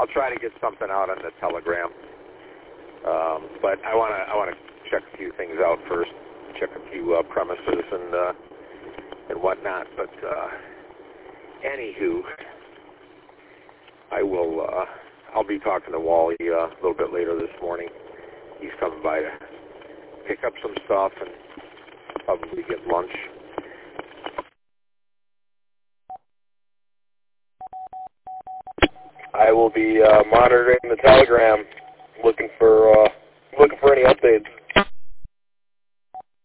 I'll try to get something out on the Telegram. But I want to check a few things out first, check a few premises and whatnot. But anywho, I'll be talking to Wally a little bit later this morning. He's coming by to pick up some stuff and probably get lunch. I will be monitoring the Telegram, looking for any updates.